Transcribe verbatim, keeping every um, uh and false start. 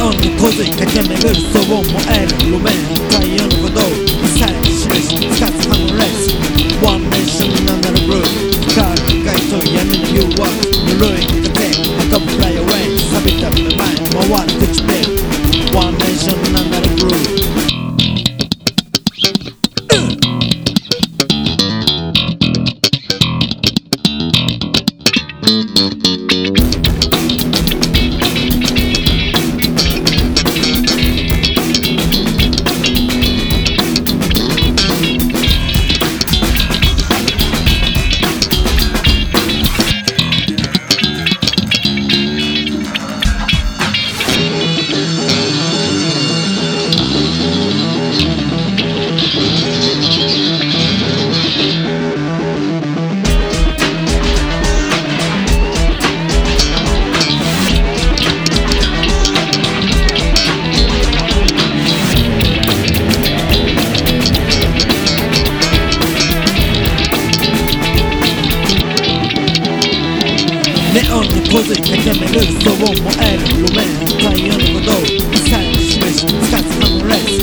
オンに小づい駆け巡る騒音燃える路面太陽の鼓動サイン印つかずハムレスワンネーションななるブルー光る街灯闇の誘惑ぬるい風運ぶフライアウェイ錆びた目前回る唇ワンネーションななるブルーネオンに小づい駆け巡る騒音燃える路面太陽の鼓動サイン印つかずハムレス